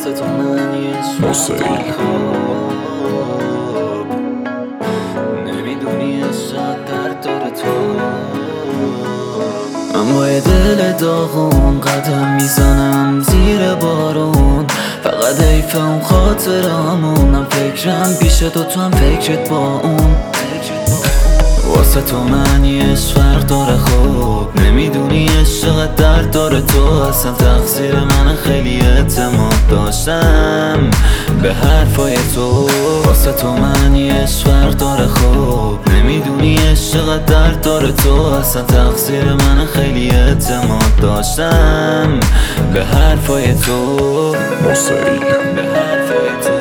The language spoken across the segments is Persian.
واسه تو من یه مسیل نمیدونی عشقت درد داره تو. من با یه دل داغون قدم میزنم زیر بارون، فقط حیف اون خاطرامون. من فکرم پیش تو هم فکرت با اون. واسه تو من یه عشق فرق داره خوب، نمیدونی عشقت درد داره تو. اصلا تقصیر من خیلی اعتماد داشتم به حرفای تو. واسه تو من یه عشق فرق داره خوب، نمیدونی عشقت درد داره تو. اصلا تقصیر من خیلی اعتماد داشتم به حرفای تو. مسیل به حرفای تو.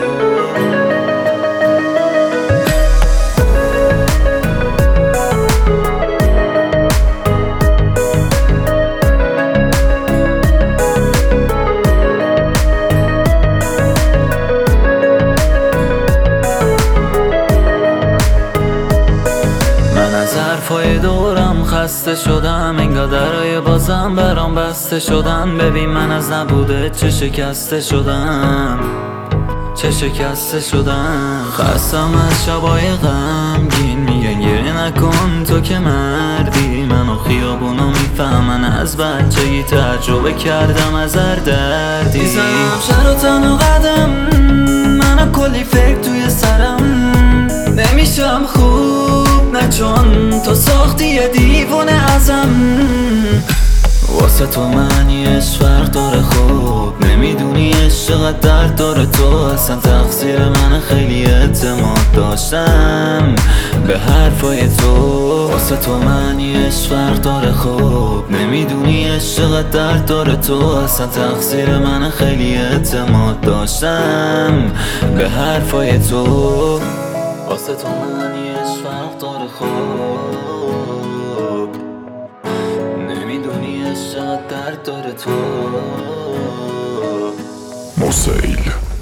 حرفای دورم خسته شدم، انگار درای بازم برام بسته شدن. ببین من از نبوده چه شکسته شدم، چه شکسته شدم. خستم از شبای غمگین، میگن گریه نکن تو که مردی. منو خیابونا میفهمن، از بچگی تجربه کردم از هر دردی. میزنم شهر و تن و قدم، منو کلی فکر توی سرم. نمیشم خوب نه چون تو ساختی یه دیوونه ازم. واسه تو من یه عشق فرق داره خوب، نمیدونی عشقت درد داره تو. اصلا تقصیر من خیلی اعتماد داشتم به حرفای تو. واسه تو من یه عشق فرق داره خوب، نمیدونی عشقت درد داره تو. اصلا تقصیر من خیلی اعتماد داشتم به حرفای تو. واسه تو من یه عشق فرق داره خوب، نمیدونی عشقت درد داره تو. مسیل